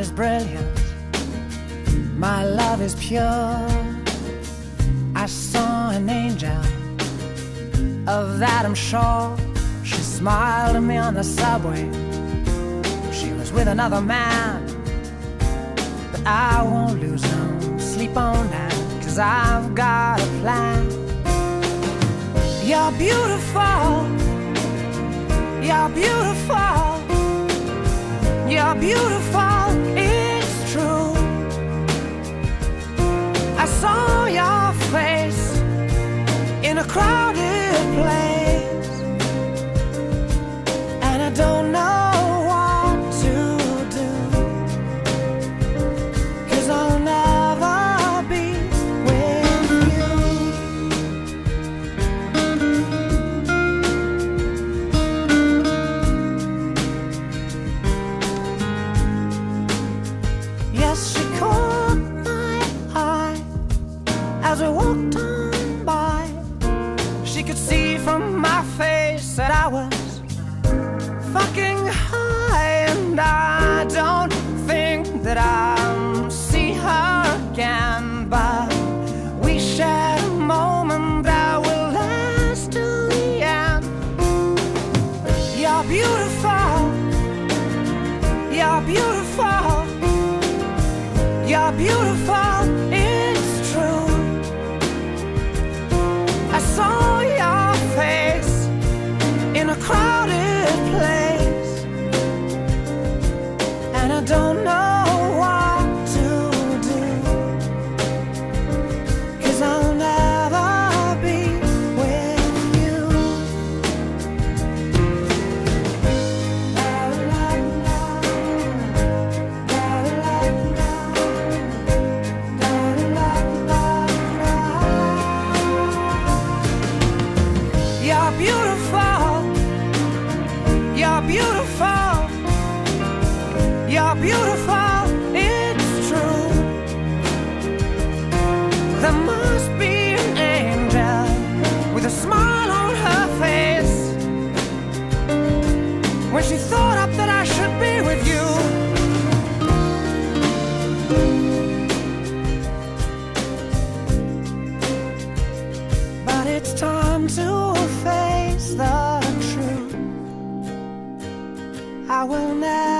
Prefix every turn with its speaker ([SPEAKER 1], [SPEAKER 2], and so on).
[SPEAKER 1] is brilliant, my love is pure. I saw an angel, of that I'm sure. She smiled at me on the subway. She was with another man, but I won't lose no sleep on that, 'cause I've got a plan. You're beautiful, you're beautiful, you're beautiful, it's true. I saw your face in a crowded place, and I don't know what to do, 'cause I'll never be with you. Yes, she caught my eye as we walked on by. She could see from my face that I was fucking high, and I don't think that I'll see her again, but we shared a moment that will last till the end. You're beautiful, you're beautiful, you're beautiful, it's true. I saw your face in a crowded place, and I don't know what to do, 'cause I'll never be with you. You're beautiful, you're beautiful, you're beautiful, it's true. There must be an angel with a smile on her face when she thought up that I should be with you. But it's time to face the truth. I will never